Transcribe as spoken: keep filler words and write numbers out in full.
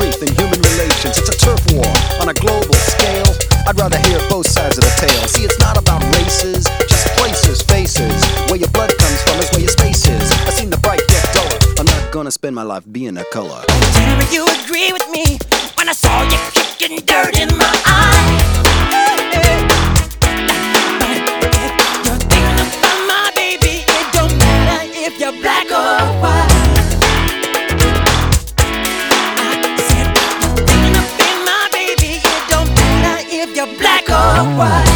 grief in human relations. It's a turf war on a global scale. I'd rather hear both sides of the tale. See, it's not about races, just places, faces. Where your blood comes from is where your space is. I seen the bright get duller. I'm not gonna spend my life being a color. Tell me you agree with me when I saw you kicking dirt in my eye. If you're thinking about my baby, it don't matter if you're black or white. I said you're thinking about my baby, it don't matter if you're black or white.